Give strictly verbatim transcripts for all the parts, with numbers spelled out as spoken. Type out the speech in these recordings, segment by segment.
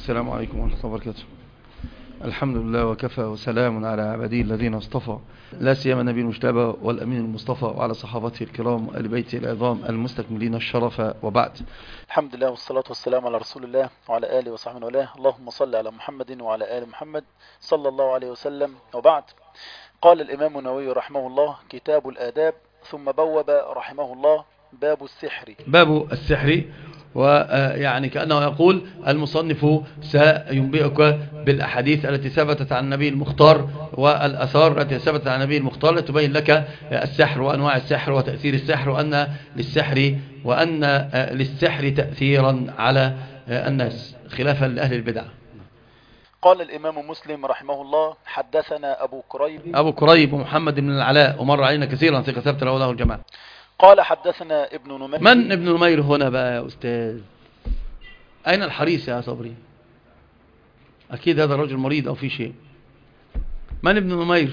السلام عليكم ورحمة الله وبركاته. الحمد لله وكفى وسلام على عباده الذين اصطفى، لا سيما النبي المجتبى والأمين المصطفى وعلى صحابته الكرام وآل بيته العظام المستكملين الشرف، وبعد. الحمد لله والصلاة والسلام على رسول الله وعلى آله وصحبه وله. اللهم صل على محمد وعلى آل محمد صلى الله عليه وسلم، وبعد. قال الإمام النووي رحمه الله: كتاب الآداب، ثم بوب رحمه الله باب السحر. باب السحر، ويعني كأنه يقول المصنف سينبئك بالأحاديث التي ثبتت عن النبي المختار والأثار التي ثبتت عن النبي المختار لتبين لك السحر وأنواع السحر وتأثير السحر، وأن للسحر وأن للسحر تأثيرا على الناس خلافا لأهل البدع. قال الإمام مسلم رحمه الله: حدثنا أبو كريب أبو كريب محمد بن العلاء، ومر علينا كثيرا ثقة ثبت له له الجماعة. قال حدثنا ابن نمير. من ابن نمير هنا بقى يا أستاذ؟ أين الحريص يا صبري؟ أكيد هذا الرجل مريض أو في شيء. من ابن نمير؟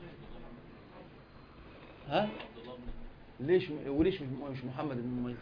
ها؟ ليش وليش مش محمد بن نمير؟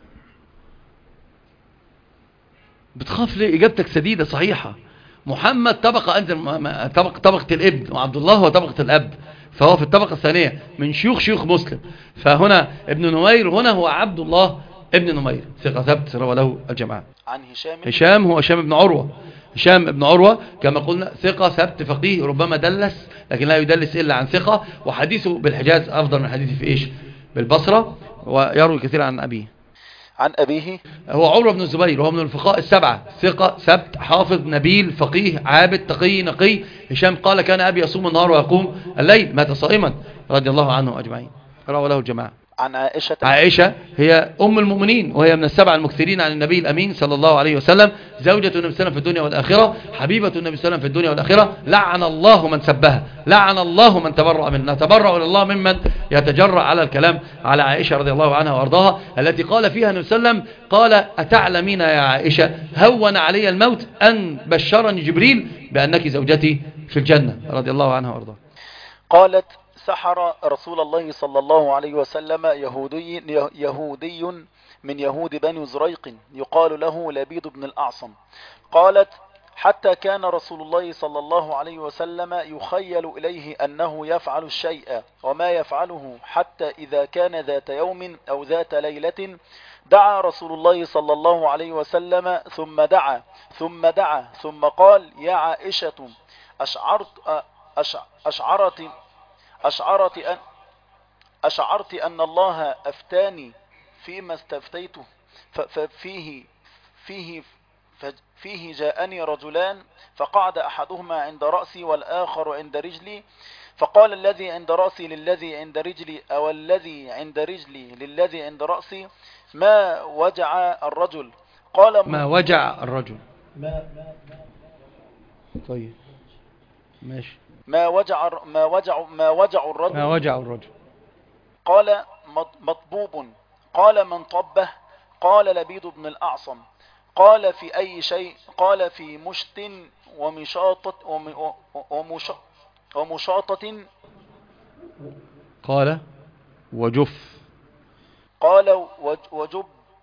بتخاف ليه؟ إجابتك سديدة صحيحة. محمد طبقة أنت طبقة طبقة الابن، وعبد الله هو طبقة الأب، فهو في الطبقة الثانية من شيوخ شيوخ مسلم. فهنا ابن نمير هنا هو عبد الله ابن نمير، ثقة ثبت روى له الجماعة. عن هشام هشام هو هشام بن عروة. هشام بن عروة كما قلنا ثقة ثبت فقيه، ربما دلس لكن لا يدلس إلا عن ثقة، وحديثه بالحجاز أفضل من حديثه في إيش؟ بالبصرة، ويروي كثير عن أبيه. عن أبيه هو عروة بن الزبير، وهو من الفقهاء السبعة، ثقة ثبت حافظ نبيل فقيه عابد تقي نقي. هشام قال: كان أبي يصوم النهار ويقوم الليل، مات صائما رضي الله عنه أجمعين، روى له الجماعة. عن عائشة عائشة هي أم المؤمنين، وهي من السبع المكثرين عن النبي الأمين صلى الله عليه وسلم، زوجة النبي صلى الله عليه وسلم في الدنيا والآخرة، حبيبة النبي صلى الله عليه وسلم في الدنيا والآخرة. لعن الله من سبها، لعن الله من تبرأ منها. نتبرأ لله ممن يتجرأ على الكلام على عائشة رضي الله عنها وأرضاها، التي قال فيها النبي صلى الله عليه وسلم: قال: أتعلمين يا عائشة هون علي الموت أن بشرني جبريل بأنك زوجتي في الجنة، رضي الله عنها وأرضاها. قالت: سحر رسول الله صلى الله عليه وسلم يهودي, يهودي من يهود بني زريق يقال له لبيد بن الأعصم. قالت: حتى كان رسول الله صلى الله عليه وسلم يخيل إليه أنه يفعل الشيء وما يفعله، حتى إذا كان ذات يوم أو ذات ليلة دعا رسول الله صلى الله عليه وسلم ثم دعا ثم دعا ثم قال: يا عائشة، أشعرت أشعرت أشعرت أن, أشعرت أن الله أفتاني فيما استفتيته، ففيه فيه فيه جاءني رجلان، فقعد أحدهما عند رأسي والآخر عند رجلي، فقال الذي عند رأسي للذي عند رجلي أو الذي عند رجلي للذي عند رأسي: ما وجع الرجل؟ قال: ما وجع الرجل. طيب ماشي. ما وجع ما وجع ما وجع الرجل ما وجع الرجل. قال: مطبوب. قال: من طبه؟ قال: لبيد بن الأعصم. قال: في أي شيء؟ قال: في مشط ومشاطة ومشاطة. قال: وجف. قال: وجب.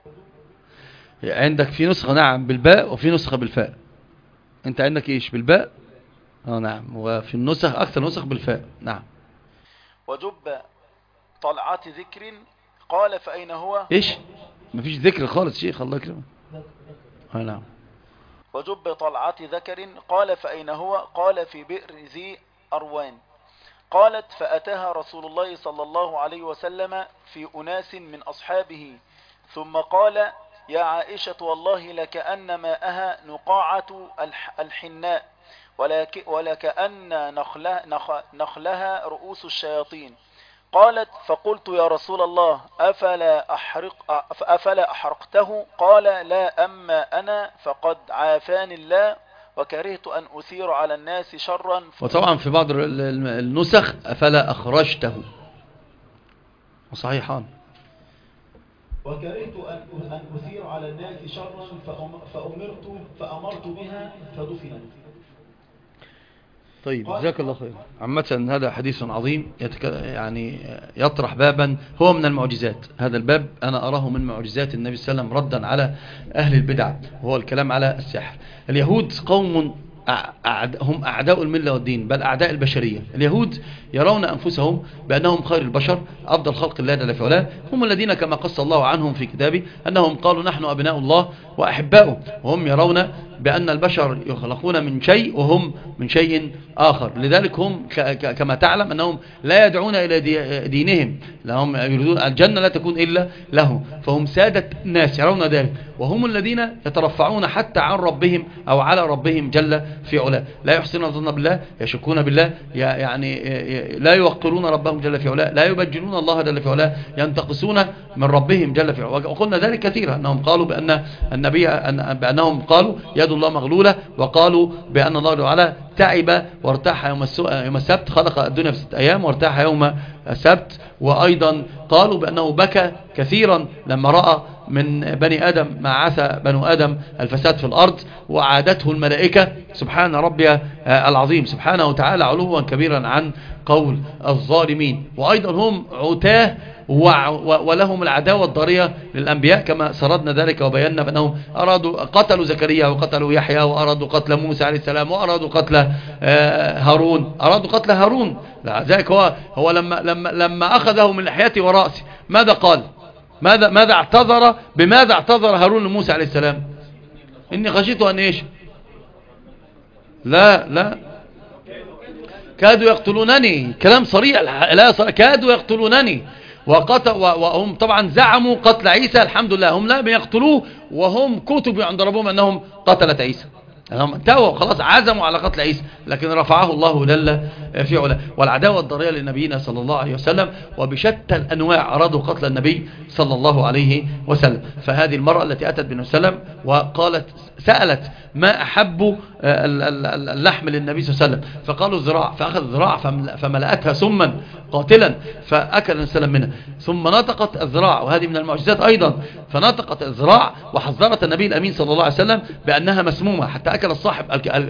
عندك في نسخة نعم بالباء وفي نسخة بالفاء. انت عندك ايش بالباء؟ اه نعم. وفي النسخ اكثر نسخ بالفاء. نعم. وجب طلعات ذكر. قال: فأين هو؟ ايش؟ مفيش ذكر خالص شيخ، الله يكرمك. اه نعم. وجب طلعات ذكر. قال: فأين هو؟ قال: في بئر ذي أروان. قالت: فأتاها رسول الله صلى الله عليه وسلم في أناس من أصحابه، ثم قال: يا عائشة، والله لكأن ماءها نقاعة الحناء، ولك ولكأن نخلها, نخلها رؤوس الشياطين. قالت: فقلت: يا رسول الله، أفلا, أحرق أفلا أحرقته؟ قال: لا، أما أنا فقد عافاني الله، وكرهت أن أثير على الناس شرا. وطبعا في بعض النسخ أفلا أخرجته، وصحيحان. وكرهت أن أثير على الناس شرا فأمرت فأمرت بها فدفنت. طيب جزاك الله خير. عامة هذا حديث عظيم يتك... يعني يطرح بابا هو من المعجزات. هذا الباب أنا أراه من معجزات النبي صلى الله عليه وسلم ردا على أهل البدع، وهو الكلام على السحر. اليهود قوم أعد... هم أعداء الملة والدين، بل أعداء البشرية. اليهود يرون أنفسهم بأنهم خير البشر، أفضل خلق الله جل في علاه. هم الذين كما قص الله عنهم في كتابه أنهم قالوا نحن أبناء الله وأحباؤه، وهم يرون بأن البشر يخلقون من شيء وهم من شيء آخر. لذلك هم كما تعلم أنهم لا يدعون إلى دينهم، لهم يريدون الجنة لا تكون إلا لهم، فهم سادة الناس يرون ذلك، وهم الذين يترفعون حتى عن ربهم أو على ربهم جل في علاه. لا يحسنون الظن بالله، يشكون بالله، يعني لا يوقرون ربهم جل في علاه، لا يبجلون الله جل في علاه، ينتقصون من ربهم جل في علاه. وقلنا ذلك كثيرا، أنهم قالوا بأن النبي أن بأنهم قالوا يد الله مغلولة، وقالوا بأن الله تعالى تعب وارتاح يوم السبت، خلق الدنيا في ست أيام وارتاح يوم السبت. وأيضا قالوا بأنه بكى كثيرا لما رأى من بني آدم ما عسى بنو آدم الفساد في الأرض، وعادته الملائكة سبحان ربي العظيم سبحانه وتعالى علوا كبيرا عن قول الظالمين. وأيضا هم عتاه ولهم العداوة الضارية للأنبياء، كما سردنا ذلك وبينا بأنهم أرادوا قتلوا زكريا وقتلوا يحيى، وأرادوا قتل موسى عليه السلام، وأرادوا قتل هارون، أرادوا قتل هارون. ذلك هو هو لما لما لما أخذه من لحيته ورأسه ماذا قال؟ ماذا ماذا اعتذر؟ بماذا اعتذر هارون لموسى عليه السلام؟ إني خشيت أن إيش؟ لا لا كادوا يقتلونني، كلام صريح، لا صريح. كادوا يقتلونني وقتل، وهم طبعا زعموا قتل عيسى. الحمد لله هم لا يقتلوه، وهم كتبوا عند ربهم أنهم قتلت عيسى، هم انتهوا خلاص، عزموا على قتل عيسى، لكن رفعه الله جل في علاه. والعداوة الضارية لنبينا صلى الله عليه وسلم، وبشتى الأنواع أرادوا قتل النبي صلى الله عليه وسلم. فهذه المرأة التي أتت بالنبي صلى الله عليه وسلم وقالت سألت ما أحب اللحم للنبي صلى الله عليه وسلم، فقالوا الذراع، فأخذ الذراع فملأتها سما قاتلا، فأكل النبي صلى الله عليه وسلم منها. ثم نطقت الذراع، وهذه من المعجزات أيضا، فنطقت الذراع وحذرت النبي الأمين صلى الله عليه وسلم بأنها مسمومة، حتى أكل الصاحب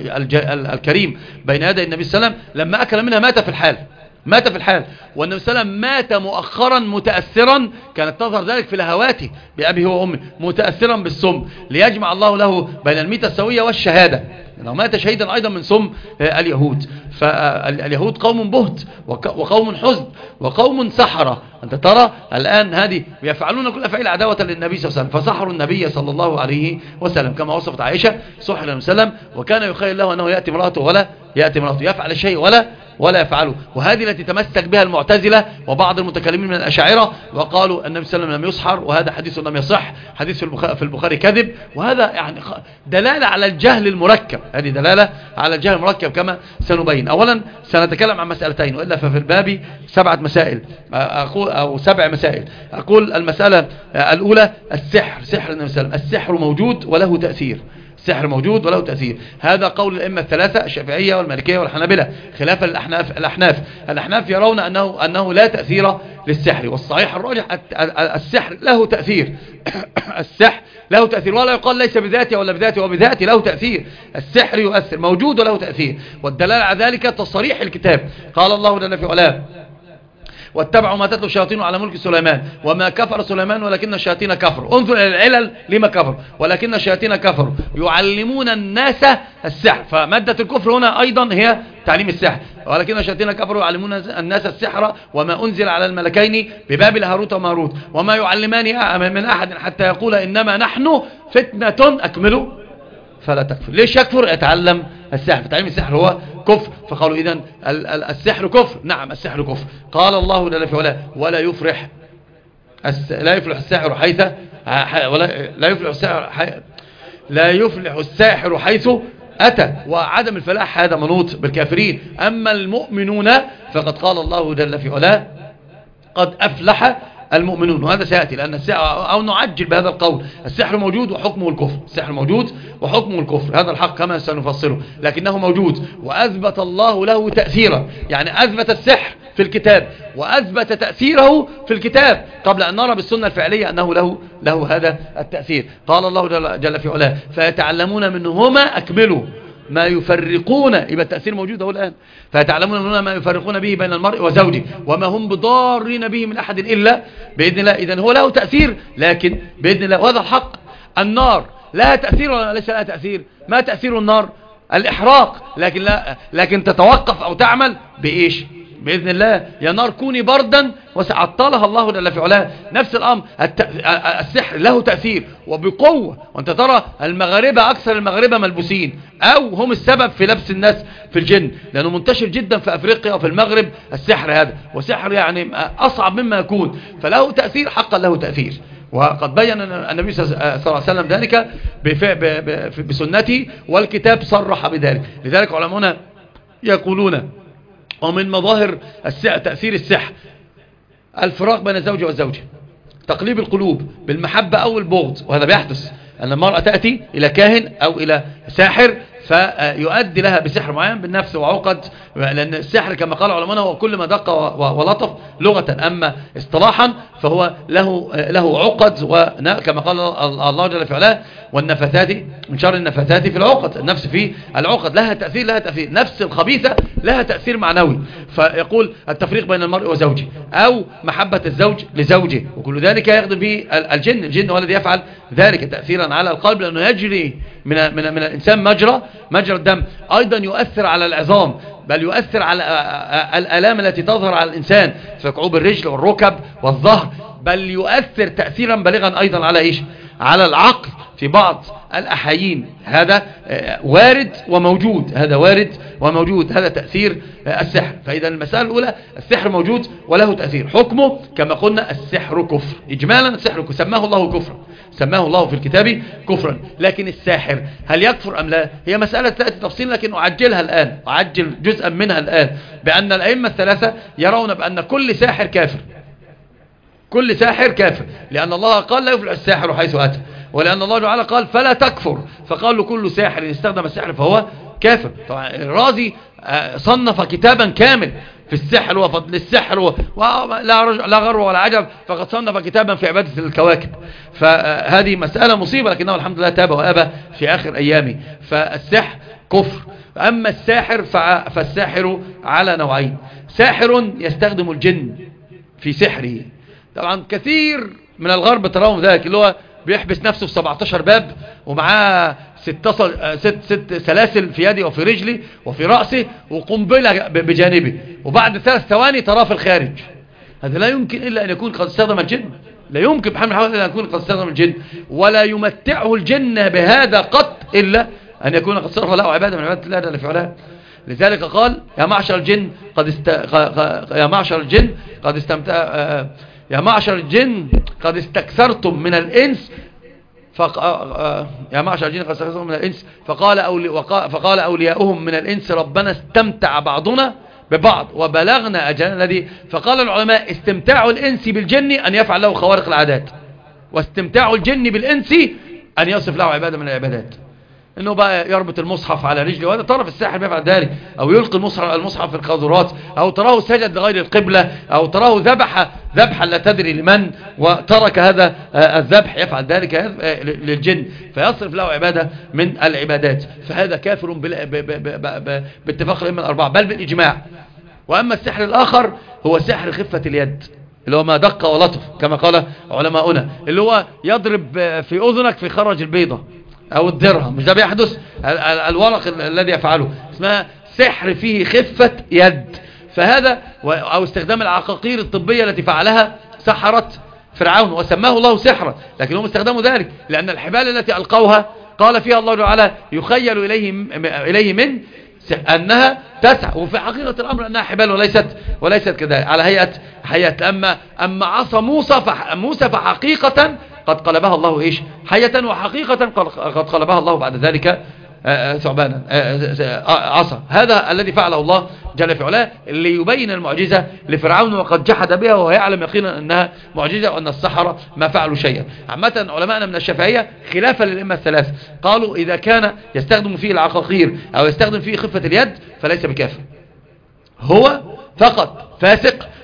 الكريم بين يدي النبي صلى الله عليه وسلم، لما أكل منها مات في الحال، مات في الحال. والنبي صلى الله عليه وسلم مات مؤخرا متأثرا، كانت تظهر ذلك في لهواته بأبي هو وأمي، متأثرا بالسم، ليجمع الله له بين الميتة السوية والشهادة، لأنه مات شهيدا أيضا من سم اليهود. فاليهود قوم بهت وقوم حزن وقوم سحرة. أنت ترى الآن هذه يفعلون كل أفعال عداوة للنبي صلى الله عليه وسلم، فسحروا النبي صلى الله عليه وسلم كما وصفت عائشة، سحر النبي صلى الله عليه وسلم، وكان يخيل له أنه يأتي امرأته ولا يأتي امرأته، يفعل الشيء ولا ولا يفعله. وهذه التي تمسك بها المعتزلة وبعض المتكلمين من الأشاعرة، وقالوا النبي صلى الله عليه وسلم لم يسحر، وهذا حديث لم يصح، حديث في البخاري كذب. وهذا يعني دلالة على الجهل المركب، هذه دلالة على الجهل المركب كما سنبين. أولا سنتكلم عن مسألتين، وإلا ففي الباب سبعة مسائل أقول أو سبع مسائل. أقول المسألة الأولى السحر، سحر النبي صلى الله عليه وسلم. السحر موجود وله تأثير، السحر موجود وله تأثير. هذا قول الأئمة الثلاثة، الشافعية والمالكية والحنابلة، خلافا للأحناف. الأحناف الأحناف يرون أنه أنه لا تأثير للسحر، والصحيح الراجح السحر له تأثير. السحر له تأثير، ولا يقال ليس بذاته ولا بذاته وبذاته، له تأثير. السحر يؤثر، موجود وله تأثير، والدلالة على ذلك تصريح الكتاب. قال الله جل في علاه واتبعوا ما تتلو الشياطين على ملك سليمان وما كفر سليمان ولكن الشياطين كفروا. انظر الى العلل لما كفر، ولكن الشياطين كفروا يعلمون الناس السحر. فمادة الكفر هنا ايضا هي تعليم السحر، ولكن الشياطين كفروا يعلمون الناس السحر وما انزل على الملكين ببابل هاروت وماروت وما يعلمان من احد حتى يقول انما نحن فتنة اكملوا فلا تكفر. ليش يكفر؟ يتعلم السحر، فتعليم السحر هو كفر. فقالوا إذن السحر كفر. نعم السحر كفر. قال الله جل في علاه ولا يفرح لا يفلح الساحر حيث ولا لا يفلح الساحر حي لا يفلح الساحر حيث أتى. وعدم الفلاح هذا منوط بالكافرين. أما المؤمنون فقد قال الله جل في علاه قد أفلح المؤمنون، وهذا سيأتي لأن السحر، أو نعجل بهذا القول، السحر موجود وحكمه الكفر، السحر موجود وحكمه الكفر، هذا الحق كما سنفصله، لكنه موجود وأثبت الله له تأثيرا. يعني أثبت السحر في الكتاب وأثبت تأثيره في الكتاب قبل أن نرى بالسنة الفعلية أنه له له هذا التأثير. قال الله جل في علاه فيتعلمون منهما أكملوا ما يفرقون، يبقى التأثير موجود اهو الآن. فيتعلمون ما يفرقون به بين المرء وزوجه وما هم بضارين به من أحد إلا بإذن الله. إذن هو له تأثير لكن بإذن الله، وهذا الحق. النار لها تأثير ولا ليس لها تأثير؟ ما تأثير النار؟ الإحراق، لكن لا لكن تتوقف أو تعمل بإيش؟ بإذن الله. يا نار كوني بردا وسعطلها الله جل في علاه. نفس الأمر السحر له تأثير وبقوة، وانت ترى المغاربة أكثر المغاربة ملبوسين أو هم السبب في لبس الناس في الجن، لأنه منتشر جدا في أفريقيا وفي المغرب السحر هذا، وسحر يعني أصعب مما يكون، فله تأثير حقا له تأثير. وقد بين النبي صلى الله عليه وسلم ذلك بسنته، والكتاب صرح بذلك. لذلك علماؤنا يقولون ومن مظاهر تأثير السحر الفراق بين الزوج والزوجة، تقليب القلوب بالمحبة أو البغض. وهذا بيحدث أن المرأة تأتي إلى كاهن أو إلى ساحر فيؤدي لها بسحر معين بالنفس وعقد، لأن السحر كما قال علماءنا هو كل ما دق ولطف لغة، أما اصطلاحا فهو له له عقد، وكما قال الله جل في علاه والنفثات من شر النفثات في العقد، النفس في العقد لها تأثير لها تأثير نفس الخبيثة لها تأثير معنوي. فيقول التفريق بين المرء وزوجه أو محبة الزوج لزوجه، وكل ذلك يخدم به الجن. الجن هو الذي يفعل ذلك تأثيرا على القلب، لأنه يجري من من من الإنسان مجرى مجرى الدم. أيضا يؤثر على العظام، بل يؤثر على الآلام التي تظهر على الإنسان في كعوب الرجل والركب والظهر، بل يؤثر تأثيرا بالغا أيضا على إيش؟ على العقل في بعض الأحايين. هذا وارد وموجود، هذا وارد وموجود، هذا تأثير السحر. فإذا المسألة الأولى السحر موجود وله تأثير. حكمه كما قلنا السحر كفر إجمالا، السحر كفر سماه الله كفرا، سماه الله في الكتاب كفرا. لكن الساحر هل يكفر أم لا؟ هي مسألة تأتي تفصيل، لكن أعجلها الآن، أعجل جزءا منها الآن، بأن الأئمة الثلاثة يرون بأن كل ساحر كافر، كل ساحر كافر، لأن الله قال لا يفلح الساحر حيث أتى، ولأن الله تعالى قال فلا تكفر، فقال له كل ساحر استخدم السحر فهو كافر. طبعا الرازي صنف كتابا كامل في السحر وفضل السحر ولا غر ولا عجب، فقد صنف كتابا في عبادة الكواكب. فهذه مسألة مصيبة، لكنه الحمد لله تاب وأبى في آخر أيامه. فالسحر كفر. أما الساحر فالساحر على نوعين: ساحر يستخدم الجن في سحره، طبعا كثير من الغرب تراهم ذلك، اللي هو بيحبس نفسه في سبعتاشر باب ومعاه ست ست ست سلاسل في يدي وفي رجلي وفي رأسه وقنبلة بجانبه، وبعد ثلاث ثواني تراه في الخارج. هذا لا يمكن إلا أن يكون قد استخدم الجن، لا يمكن بحمل حوالي أن يكون قد استخدم الجن، ولا يمتعه الجن بهذا قط إلا أن يكون قد صرف له عبادة من عبادة الله جل في علاه. لذلك قال يا معشر الجن قد است... يا معشر الجن قد استمتع يا معشر الجن قد استكثرتم من الإنس فق... يا معشر الجن قد استكثرتم من الإنس فقال أولي... وقا... فقال أولياؤهم من الإنس ربنا استمتع بعضنا ببعض وبلغنا أجلنا الذي. فقال العلماء استمتاع الإنس بالجن أن يفعل له خوارق العادات، واستمتاع الجن بالإنس أن يصف له عبادة من العبادات، انه بقى يربط المصحف على رجله، وهذا طرف الساحر بيفعل ذلك، او يلقي المصحف المصحف في القاذورات، او تراه سجد لغير القبلة، او تراه ذبح ذبحا لا تدري لمن وترك هذا الذبح، يفعل ذلك للجن فيصرف له عبادة من العبادات. فهذا كافر باتفاق الائمه الاربعه بل بالاجماع. واما السحر الاخر هو سحر خفة اليد، اللي هو ما دق ولطف كما قال علماؤنا، اللي هو يضرب في اذنك في خرج البيضة او الدرهم، مش ده بيحدث؟ الورق الذي يفعله اسمها سحر فيه خفة يد. فهذا او استخدام العقاقير الطبية التي فعلها سحرة فرعون وسماه الله سحرا، لكن هم استخدموا ذلك لان الحبال التي القوها قال فيها الله تعالى يخيل اليه اليه من انها تسعى، وفي حقيقة الامر انها حبال وليست وليست كذلك على هيئة حياة. اما اما عصا موسى موسى فحقيقة قد قلبها الله ايش؟ حية، وحقيقة قد قلبها الله بعد ذلك ثعبانا عصا. هذا الذي فعله الله جل في علاه ليبين المعجزة لفرعون، وقد جحد بها وهو يعلم يقينا انها معجزة وان السحرة ما فعلوا شيئا. عامة علماءنا من الشافعية خلافا للائمة الثلاث قالوا اذا كان يستخدم فيه العقاقير او يستخدم فيه خفة اليد فليس بكافر، هو فقط فاسق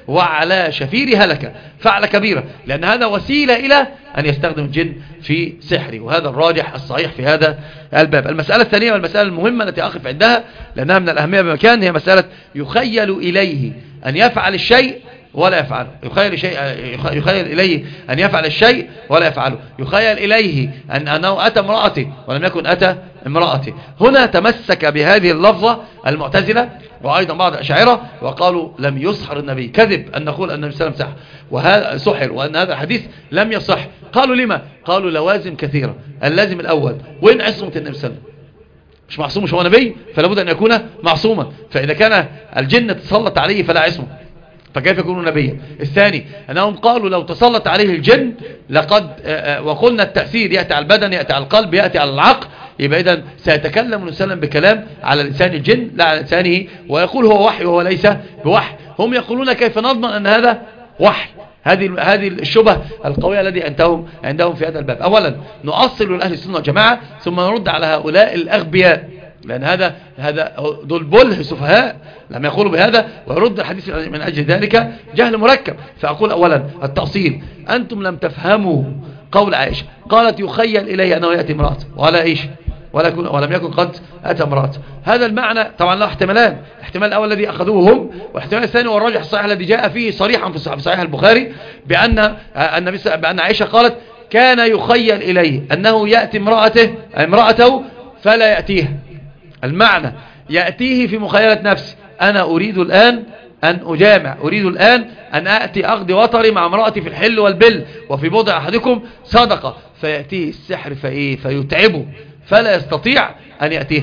وعلى شفير هلكة، فعل كبيرة، لأن هذا وسيلة إلى أن يستخدم الجن في سحره، وهذا الراجح الصحيح في هذا الباب. المسألة الثانية والمسألة المهمة التي أقف عندها لأنها من الأهمية بمكان، هي مسألة يخيل إليه أن يفعل الشيء ولا يفعله. يخيل, شيء يخيل إليه أن يفعل الشيء ولا يفعله، يخيل إليه أن أنه أتى امرأته ولم يكن أتى امرأته. هنا تمسك بهذه اللفظة المعتزلة وأيضا بعض الأشاعرة وقالوا لم يسحر النبي، كذب أن نقول أن النبي صلى الله عليه وسلم سحر وهذا سحر وأن هذا الحديث لم يصح. قالوا لما؟ قالوا لوازم كثيرة. اللازم الأول، وين عصمة النبي صلى الله عليه وسلم؟ مش معصوم، مش هو نبي، فلا بد أن يكون معصوما، فإذا كان الجن تسلط عليه فلا عصمه، فكيف يكون نبيا؟ الثاني أنهم قالوا لو تسلط عليه الجن لقد وقلنا التأثير يأتي على البدن، يأتي على القلب، يأتي على العقل، يبقى إذن سيتكلم النبي صلى الله عليه وسلم بكلام على لسان الجن لا على لسانه، ويقول هو وحي وهو ليس بوحي. هم يقولون كيف نضمن أن هذا وحي؟ هذه هذه الشبهة القوية التي عندهم عندهم في هذا الباب. أولا نؤصل لأهل السنة والجماعة، ثم نرد على هؤلاء الأغبياء، لأن هذا هذا دول بله سفهاء لم يقولوا بهذا، ويرد الحديث من أجل ذلك جهل مركب. فأقول أولا التأصيل، أنتم لم تفهموا قول عائشة قالت يخيل إليه أنه يأتي امرأته ولا إيش ولم يكن قد أتى امرأته. هذا المعنى طبعا له احتمالان، الاحتمال الأول الذي أخذوه هم، والاحتمال الثاني والراجح الصحيح الذي جاء فيه صريحا في صحيح البخاري بأن النبي بأن عائشة قالت كان يخيل إليه أنه يأتي امرأته امرأته فلا يأتيها. المعنى يأتيه في مخيلة نفسي، أنا أريد الآن أن أجامع، أريد الآن أن أأتي أقضي وطري مع امرأتي في الحل والبل وفي بضع أحدكم صدقة، فيأتيه السحر فإيه فيتعبه فلا يستطيع أن يأتيه.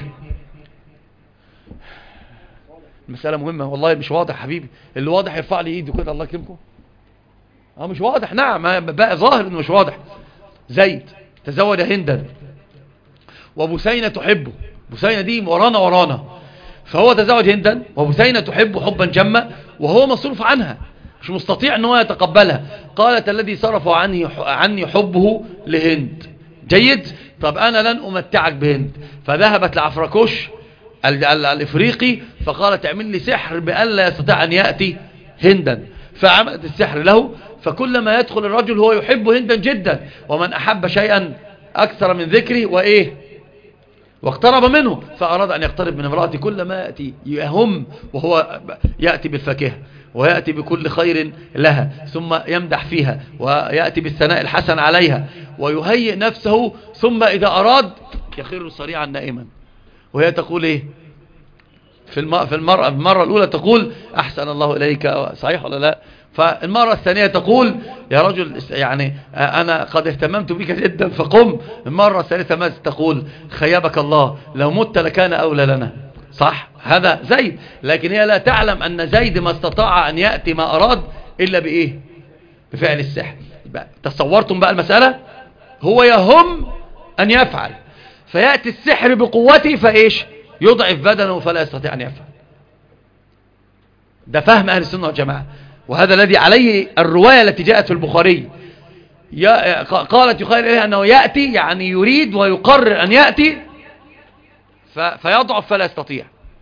المسألة مهمة والله، مش واضح حبيبي، اللي واضح يرفع لي ايده كده الله يكرمكم. اه مش واضح، نعم بقى ظاهر انه مش واضح. زيد تزوج هندا وبسينة تحبه، بسينة دي ورانا ورانا، فهو تزوج هندا وبسينة تحبه حبا جما وهو مصروف عنها، مش مستطيع ان هو يتقبلها. قالت الذي صرف عني عني حبه لهند. جيد، طب انا لن امتعك بهند. فذهبت لعفركوش الافريقي فقالت اعمل لي سحر بألا يستطيع ان يأتي هندا، فعملت السحر له، فكلما يدخل الرجل هو يحب هندا جدا، ومن احب شيئا اكثر من ذكره وايه واقترب منه، فأراد أن يقترب من امرأته، كلما يأتي يهم وهو يأتي بالفاكهة ويأتي بكل خير لها، ثم يمدح فيها ويأتي بالثناء الحسن عليها ويهيئ نفسه، ثم إذا أراد يخر صريعا نائما. وهي تقول إيه في المرة, في المرة, المرة الأولى تقول أحسن الله إليك، صحيح ولا لا؟ فالمرة الثانية تقول يا رجل يعني أنا قد اهتممت بك جدا فقم. المرة الثالثة ماذا تقول؟ خيبك الله لو مت لكان أولى لنا. صح، هذا زيد، لكن هي لا تعلم أن زيد ما استطاع أن يأتي ما أراد إلا بإيه؟ بفعل السحر. تصورتم بقى المسألة؟ هو يهم أن يفعل، فيأتي السحر بقوته فإيش؟ يضعف بدنه فلا يستطيع أن يفعل. ده فهم أهل السنة والجماعة، وهذا الذي عليه الرواية التي جاءت في البخاري. قالت يخيل إليه أنه يأتي يعني يريد ويقرر أن يأتي فيضعف فلا يستطيع.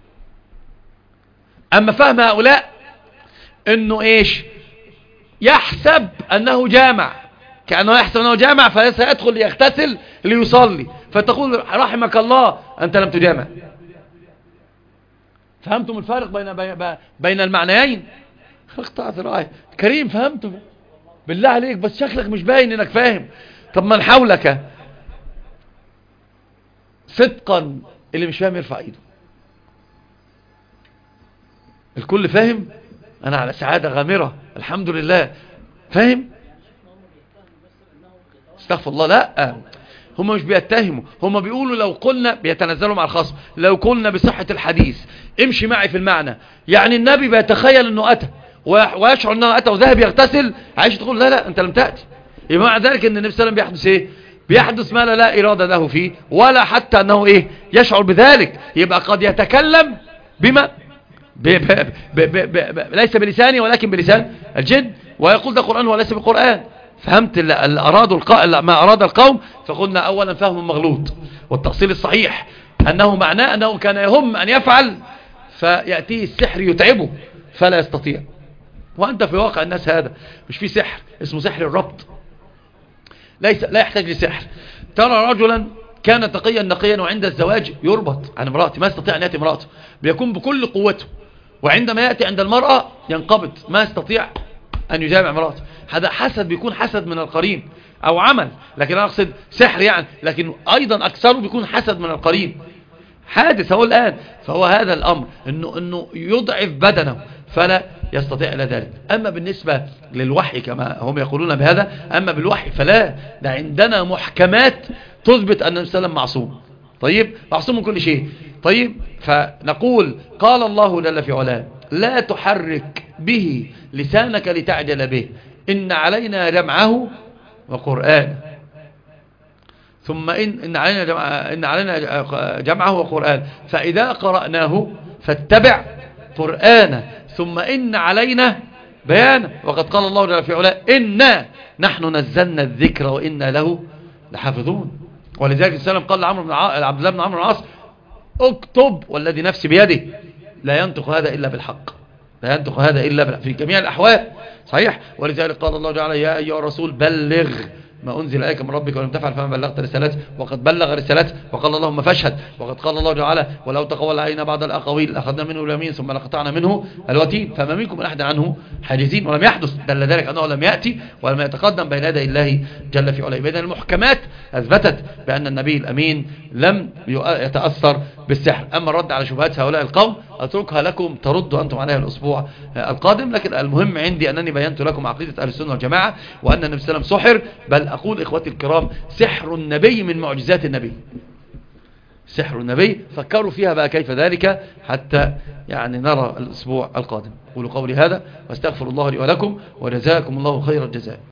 أما فهم هؤلاء أنه إيش؟ يحسب أنه جامع، كأنه يحسب أنه جامع فسيدخل ليغتسل ليصلي، فتقول رحمك الله أنت لم تجامع. فهمتم الفارق بين بين المعنيين؟ اختعت رأي كريم، فهمتم بالله عليك؟ بس شكلك مش باين انك فاهم. طب من حولك صدقا اللي مش فاهم يرفع ايده. الكل فاهم؟ انا على سعادة غامرة الحمد لله. فاهم؟ استغفر الله، لا هم مش بيتهموا، هم بيقولوا لو قلنا بيتنزلوا مع الخصم، لو قلنا بصحة الحديث امشي معي في المعنى، يعني النبي بيتخيل انه اتى ويشعر انه اتى وذهب يغتسل، عايش تقول لا لا انت لم تأتي. يبقى مع ذلك ان النبي صلى الله عليه وسلم بيحدث ايه؟ بيحدث ما لا, لا إرادة له فيه ولا حتى انه ايه يشعر بذلك. يبقى قد يتكلم بما ب ب ب ب ب ب ليس بلسانه ولكن بلسان الجن، ويقول ده قرآن وليس بالقرآن. فهمت اللي أرادوا الق... ما أراد القوم؟ فقلنا أولا فهم مغلوط، والتأصيل الصحيح أنه معناه أنه كان يهم أن يفعل فيأتيه السحر يتعبه فلا يستطيع. وأنت في واقع الناس هذا مش في سحر اسمه سحر الربط، ليس لا يحتاج لسحر. ترى رجلا كان تقيا نقيا وعند الزواج يربط عن امرأته، ما يستطيع أن يأتي امرأته، بيكون بكل قوته، وعندما يأتي عند المرأة ينقبض، ما يستطيع أن يجامع امرأته. هذا حسد، بيكون حسد من القرين أو عمل، لكن أنا أقصد سحر يعني، لكن أيضا أكثره بيكون حسد من القرين، حادث هو الآن. فهو هذا الأمر إنه, إنه يضعف بدنه فلا يستطيع إلى ذلك. أما بالنسبة للوحي كما هم يقولون بهذا، أما بالوحي فلا، ده عندنا محكمات تثبت أن النبي صلى الله عليه وسلم معصوم. طيب معصوم من كل شيء. طيب فنقول قال الله جل في علاه لا تحرك به لسانك لتعجل به إن علينا جمعه وقرآن، ثم إن, إن, علينا جمع إن علينا جمعه وقرآن فإذا قرأناه فاتبع قرآنه ثم إن علينا بيانه. وقد قال الله جل في علاه إنا نحن نزلنا الذكر وإنا له لحافظون. ولذلك السلام قال لعمرو بن عبد الله بن عمرو بن العاص اكتب والذي نفسي بيده لا ينطق هذا إلا بالحق، لا ينطق هذا إلا بالحق في جميع الأحوال. صحيح. ولذلك قال الله تعالى يا أيها الرسول بلغ ما أنزل إليك من ربك ولم تفعل فما بلغت رسالته وقد بلغ رسالته وقال اللهم فاشهد. وقد قال الله تعالى ولو تقول علينا بعض الأقاويل أخذنا منه اليمين ثم لقطعنا منه الوتين فما منكم من أحد عنه حاجزين. ولم يحدث، دل ذلك أنه لم يأتي ولم يتقدم بين يدي الله جل في علاه. بين المحكمات أثبتت بأن النبي الأمين لم يتأثر بالسحر. أما الرد على شبهات هؤلاء القوم أتركها لكم تردوا أنتم عليها الأسبوع القادم، لكن المهم عندي أنني بينت لكم عقيدة أهل السنة والجماعة وأن النبي صلى الله عليه وسلم سحر. بل أقول إخوتي الكرام سحر النبي من معجزات النبي، سحر النبي فكروا فيها بقى كيف ذلك حتى يعني نرى الأسبوع القادم. قولوا قولي هذا واستغفر الله لي ولكم وجزاكم الله خير الجزاء.